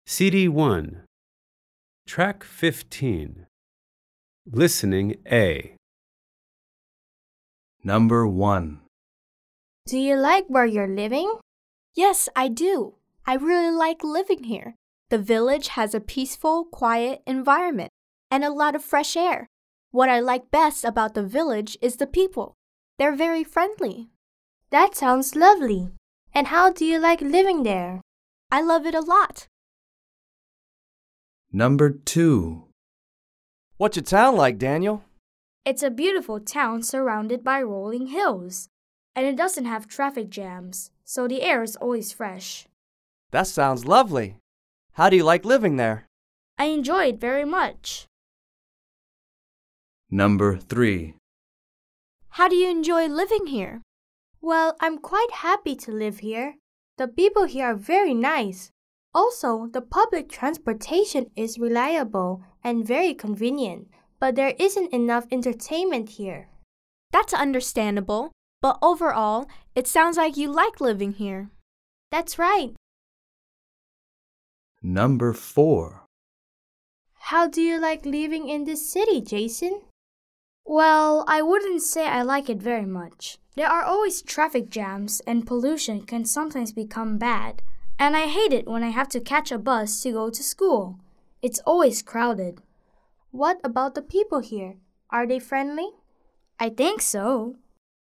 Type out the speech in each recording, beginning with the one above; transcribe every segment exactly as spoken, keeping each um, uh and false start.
C D one. Track fifteen. Listening A. Number one. Do you like where you're living? Yes, I do. I really like living here. The village has a peaceful, quiet environment and a lot of fresh air. What I like best about the village is the people. They're very friendly. That sounds lovely. And how do you like living there? I love it a lot. Number two. What's your town like, Daniel? It's a beautiful town surrounded by rolling hills. And it doesn't have traffic jams, so the air is always fresh. That sounds lovely. How do you like living there? I enjoy it very much. Number three. How do you enjoy living here? Well, I'm quite happy to live here. The people here are very nice. Also, the public transportation is reliable and very convenient, but there isn't enough entertainment here. That's understandable, but overall, it sounds like you like living here. That's right. Number four. How do you like living in this city, Jason? Well, I wouldn't say I like it very much. There are always traffic jams and pollution can sometimes become bad. And I hate it when I have to catch a bus to go to school. It's always crowded. What about the people here? Are they friendly? I think so.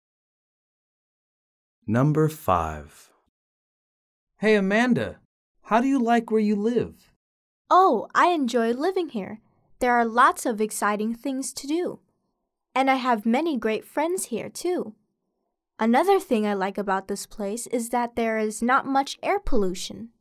Number five. Hey, Amanda, how do you like where you live? Oh, I enjoy living here. There are lots of exciting things to do. And I have many great friends here, too. Another thing I like about this place is that there is not much air pollution.